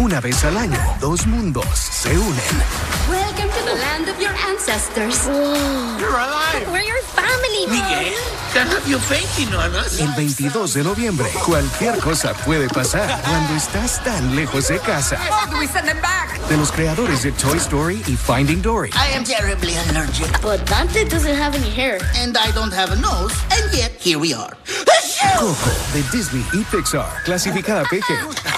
Una vez al año, dos mundos se unen. Welcome to the land of your ancestors. You're alive. We're your family. Miguel, can't have you fainting on us. El 22 de noviembre, cualquier cosa puede pasar cuando estás tan lejos de casa. Oh, do we send them back? De los creadores de Toy Story y Finding Dory. I am terribly allergic. But Dante doesn't have any hair. And I don't have a nose. And yet, here we are. Coco, de Disney y Pixar. Clasificada PG.